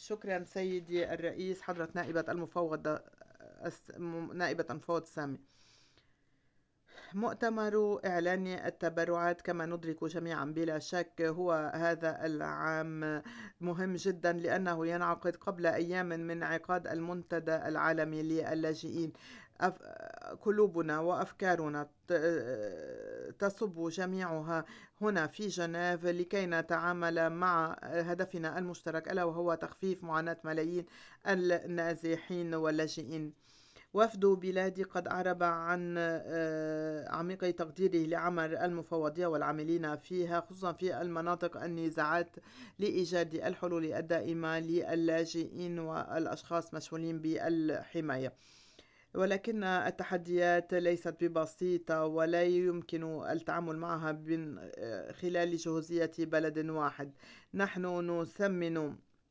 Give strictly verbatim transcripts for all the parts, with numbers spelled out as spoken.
شكرا سيدي الرئيس، حضرة نائبة المفوضة نائبة المفوض سامي. مؤتمر إعلان التبرعات كما ندرك جميعا بلا شك هو هذا العام مهم جدا، لأنه ينعقد قبل أيام من انعقاد المنتدى العالمي للاجئين. أف... قلوبنا وأفكارنا تصب جميعها هنا في جنيف لكي نتعامل مع هدفنا المشترك، ألا وهو تخفيف معاناة ملايين النازحين واللاجئين. وفد بلادي قد أعرب عن عميق تقديره لعمل المفوضية والعاملين فيها، خصوصا في المناطق النزاعات، لإيجاد الحلول الدائمة للاجئين والأشخاص مسؤولين بالحماية. ولكن التحديات ليست ببسيطة ولا يمكن التعامل معها من خلال جهوزية بلد واحد. نحن نثمن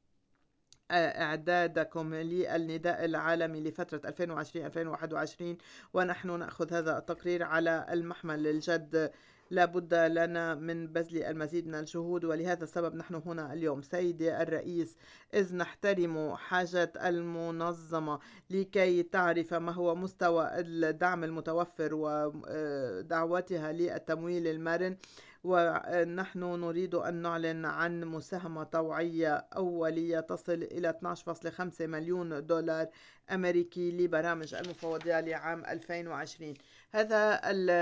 إعدادكم للنداء العالمي لفترة ألفين وعشرين ألفين وواحد وعشرين، ونحن نأخذ هذا التقرير على المحمل الجد. لا بد لنا من بذل المزيد من الجهود، ولهذا السبب نحن هنا اليوم سيدي الرئيس، إذ نحترم حاجة المنظمة لكي تعرف ما هو مستوى الدعم المتوفر ودعوتها للتمويل المرن. ونحن نريد أن نعلن عن مساهمة طوعية أولية تصل إلى اثني عشر فاصلة خمسة مليون دولار أمريكي لبرامج المفوضية لعام ألفين وعشرين. هذا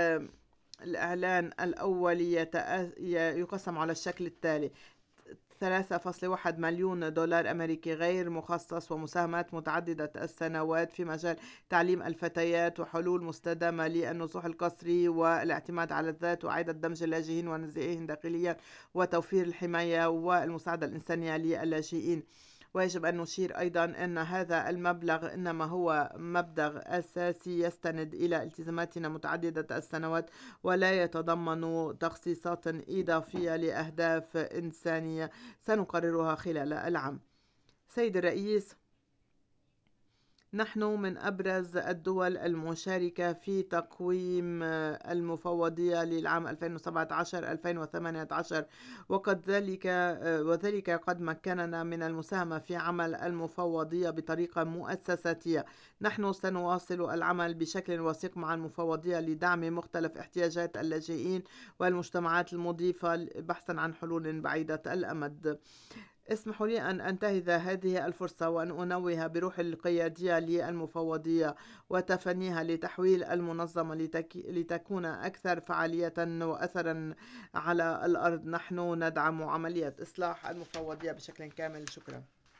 الإعلان الأولي يقسم على الشكل التالي: ثلاثة فاصلة واحد مليون دولار أمريكي غير مخصص ومساهمات متعددة السنوات في مجال تعليم الفتيات وحلول مستدامة للنزوح القسري والاعتماد على الذات وإعادة دمج اللاجئين والنازحين داخليا وتوفير الحماية والمساعدة الإنسانية للاجئين. ويجب أن نشير أيضا أن هذا المبلغ إنما هو مبلغ أساسي يستند إلى التزاماتنا متعددة السنوات، ولا يتضمن تخصيصات إضافية لأهداف إنسانية سنقررها خلال العام. سيد الرئيس، نحن من أبرز الدول المشاركة في تقويم المفوضية للعام ألفين وسبعة عشر ألفين وثمانية عشر، وقد ذلك وذلك قد مكننا من المساهمة في عمل المفوضية بطريقة مؤسساتية. نحن سنواصل العمل بشكل وثيق مع المفوضية لدعم مختلف احتياجات اللاجئين والمجتمعات المضيفة بحثا عن حلول بعيدة الأمد. اسمحوا لي أن أنتهز هذه الفرصة وأن أنوه بروح القيادية للمفوضية وتفنيها لتحويل المنظمة لتك... لتكون أكثر فعالية وأثرا على الأرض. نحن ندعم عملية إصلاح المفوضية بشكل كامل. شكرا.